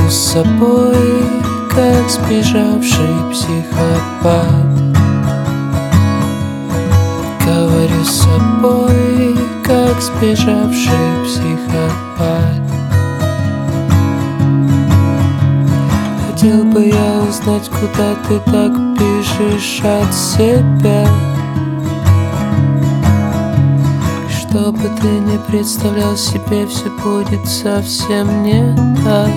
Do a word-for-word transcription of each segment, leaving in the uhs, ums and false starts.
Говорю с собой, как сбежавший психопат. Говорю с собой, как сбежавший психопат. Хотел бы я узнать, куда ты так бежишь от себя, чтобы ты не представлял себе, все будет совсем не так.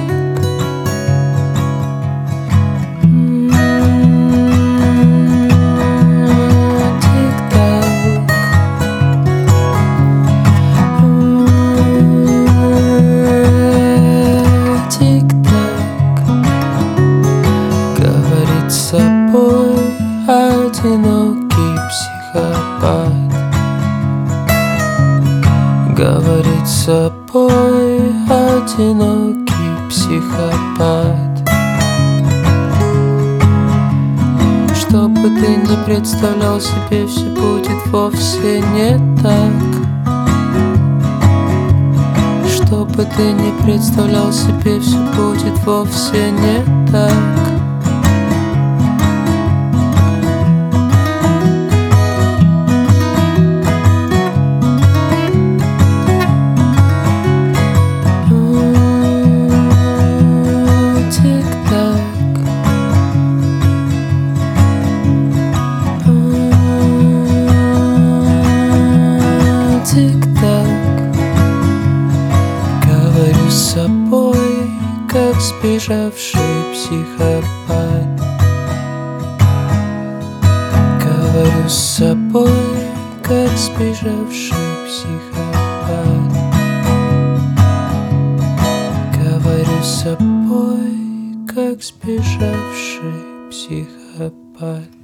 Говорит с собой одинокий психопат. Говорит с собой одинокий психопат. Чтобы ты не представлял себе, все будет вовсе не так. Чтобы ты не представлял себе, все будет вовсе не так. Говорю с собой, как сбежавший психопат. Говорю с собой, как сбежавший психопат. Говорю с собой, как сбежавший психопат.